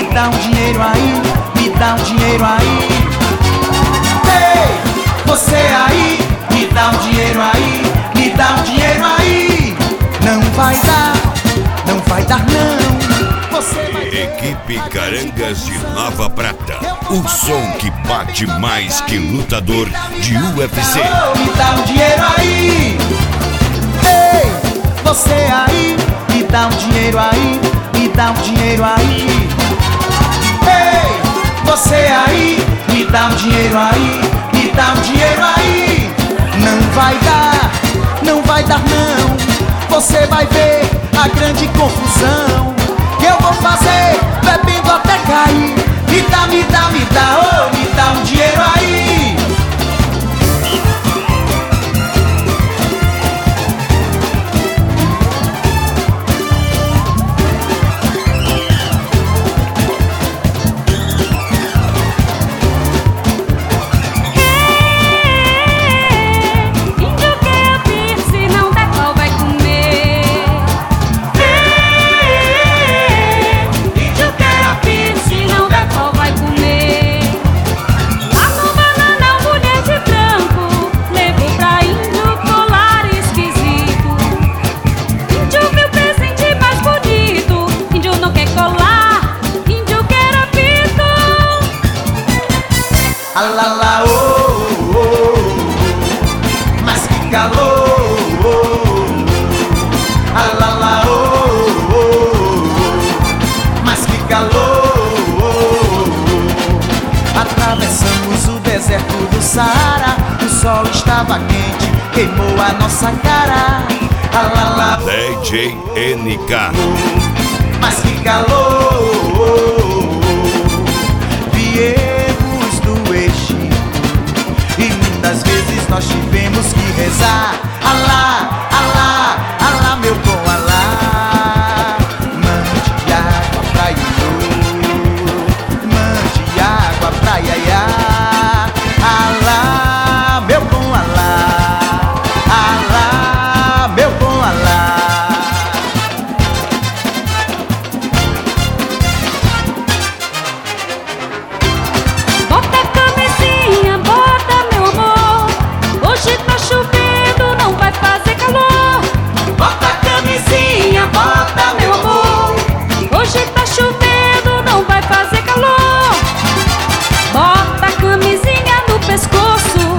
dá um dinheiro aí, me dá um dinheiro aí. Ei, você aí, me dá um dinheiro aí, me dá um dinheiro aí. Não vai dar, não vai dar não. Você vai... Equipe Carangas de Nova Prata, o som que bate mais que lutador de UFC. Me dá um dinheiro aí. Ei, você aí, me dá um dinheiro aí, me dá um dinheiro aí. Ei, você aí, me dá um dinheiro aí, me dá um dinheiro aí. Não vai dar, não vai dar não. Você vai ver a grande confusão que eu vou fazer bebendo até cair. Me dá, me dá, me dá, oh, me dá um dinheiro aí. Alala, oh, oh, oh, mas que calor, oh, oh. Alala, oh, oh, oh, mas que calor, oh, oh. Atravessamos o deserto do Saara, o sol estava quente, queimou a nossa cara. Alala, DJ NK, mas que calor, oh, oh. Muitas vezes nós tivemos que rezar. Alá, alá, alá, meu bom Alá. Mande água pra Iô, mande água pra Iaiá. Alá, meu bom Alá. Alá, meu bom Alá. Bota a camisinha, bota meu amor. Hoje tá chovendo, não vai fazer calor. Bota a camisinha, bota meu amor. Hoje tá chovendo, não vai fazer calor. Bota a camisinha no pescoço,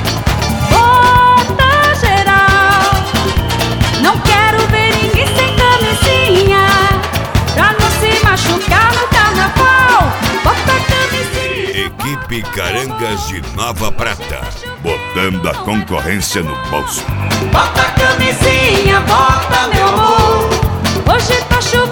bota geral. Não quero ver ninguém sem camisinha, pra não se machucar no carnaval. Bota a camisinha. Equipe Carangas de Nova Prata, botando a concorrência no bolso. Bota a camisinha, bota meu amor. Hoje tá chovendo.